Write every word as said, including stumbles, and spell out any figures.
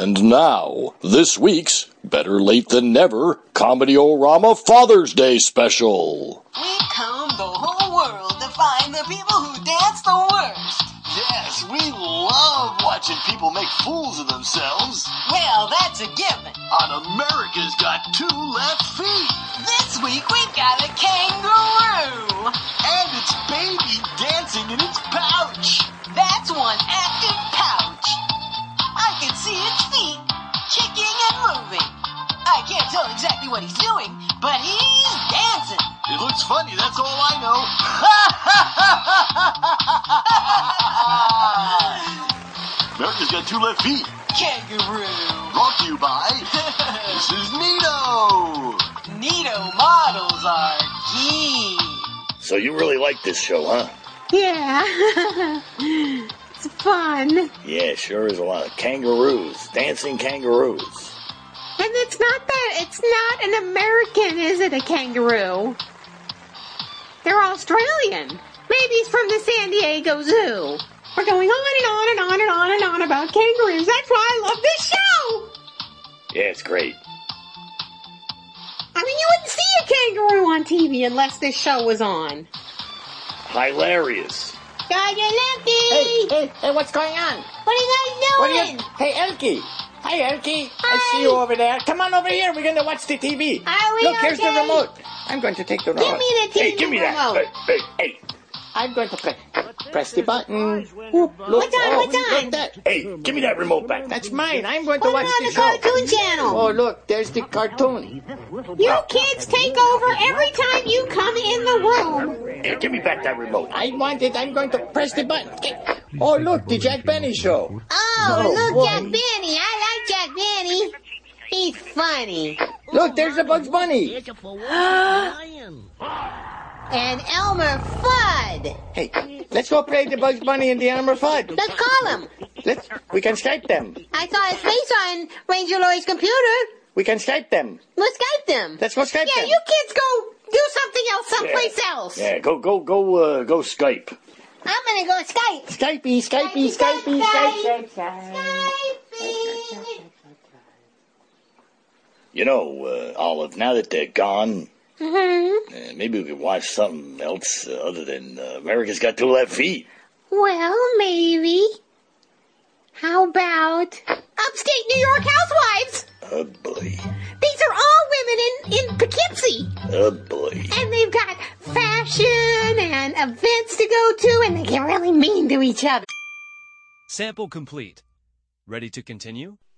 And now, this week's Better Late Than Never Comedy-O-Rama Father's Day Special. We combed the whole world to find the people who dance the worst. Yes, we love watching people make fools of themselves. Well, that's a given. On America's Got Two Left Feet. This week we've got a kangaroo. And its baby dancing in its pouch. That's one active pouch. I can see its feet kicking and moving. I can't tell exactly what he's doing, but he's dancing. It looks funny, that's all I know. America's Got Two Left Feet. Kangaroo. Brought to you by This is Nito. Nito models are key. So you really like this show, huh? Yeah. It's fun. Yeah, sure is a lot of kangaroos. Dancing kangaroos. And it's not that, it's not an American, is it, a kangaroo? They're Australian. Maybe it's from the San Diego Zoo. We're going on and on and on and on and on about kangaroos. That's why I love this show. Yeah, it's great. I mean, you wouldn't see a kangaroo on T V unless this show was on. Hilarious. God, you're lucky. Hey, hey, hey, what's going on? What are you guys What doing? are you... Hey, Elkie. Hi, Elkie. Hi. I see you over there. Come on over here. We're going to watch the T V. Are we Look, here's okay? the remote. I'm going to take the remote. Give me the T V Hey, give me remote. that. Hey, hey, hey. I'm going to press, press the button. What's Look, on, oh, what's look on? that. Hey, give me that remote back. That's mine. I'm going to Put it watch on the, the show. cartoon channel. Oh, look, there's the cartoon. You kids take over every time you come in the room. Hey, give me back that remote. I want it. I'm going to press the button. Oh, look, the Jack Benny show. Oh, Oh, look, boy. Jack Benny. I like Jack Benny. He's funny. Look, there's the Bugs Bunny. And Elmer Fudd. Hey, let's go play the Bugs Bunny and the Elmer Fudd. Let's call him. Let's. We can Skype them. I saw his face on Ranger Lloyd's computer. We can Skype them. We'll Skype them. Let's go Skype Yeah, them. you kids go do something else someplace else. Yeah, go, go, go, uh, go Skype. I'm gonna go Skype. Skypey, Skypey, Skypey, Skype, Skyping. You know, uh, Olive, now that they're gone, Mm-hmm. uh, maybe we could watch something else uh, other than uh, America's Got Two Left Feet. Well, maybe. How about Upstate New York Housewives? Oh, boy. These are all women in, in Poughkeepsie. Oh, boy. And they've got fashion and events to go to, and they get really mean to each other. Sample complete. Ready to continue?